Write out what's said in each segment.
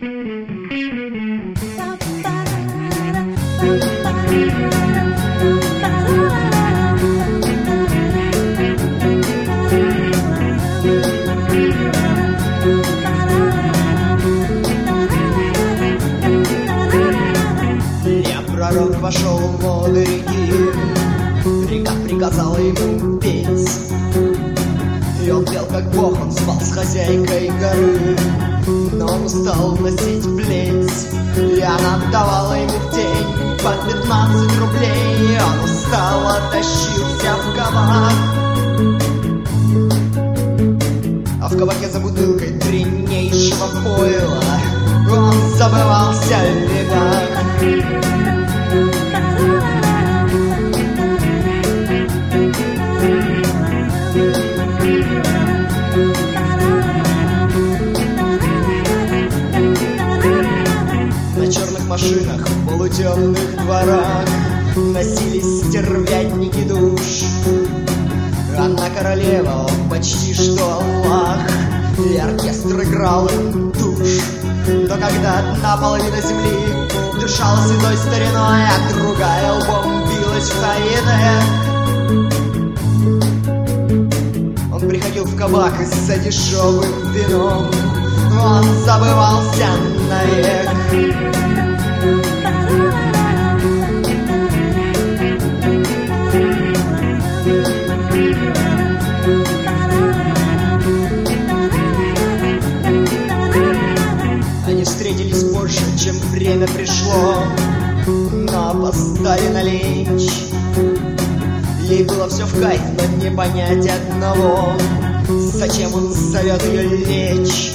Пророк вошел в воды реки, река приказала ему петь. И он пел как бог, он спал с хозяйкой горы, но он устал носить плеть. И она давала ему в день по 15 рублей. Он устал, тащился в кабак, а в кабаке за бутылкой дряннейшего пойла он забывался веках. На черных машинах в полутемных дворах носились стервятники душ. Анна королева, он почти что Аллах, и оркестр играл им тушь. Но когда одна половина земли дышала седой стариной, а другая лбом билась в хаине, он приходил в кабак за дешевым вином, он забывался навек. Они встретились позже, чем время пришло, но опоздали на ленч. Ей было все в кайф, но не понять одного: зачем он зовет ее лечь.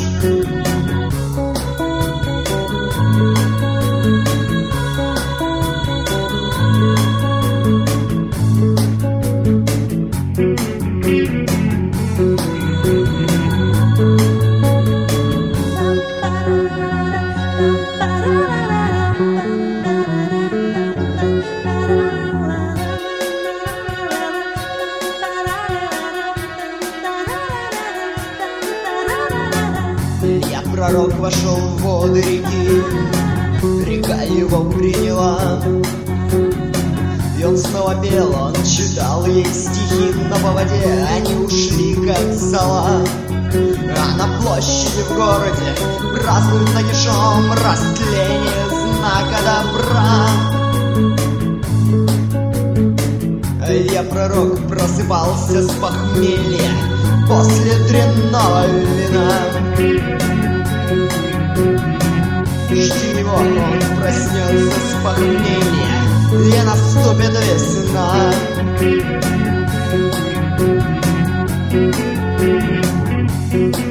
Пророк вошел в воды реки, река его приняла. И он снова пел, он читал ей стихи, но по воде они ушли как зола. А на площади в городе празднуют нагишом растление знака добра. Я, пророк, просыпался с похмелья после дрянного вина. Жди его, он проснется с похмелья, и наступит весна.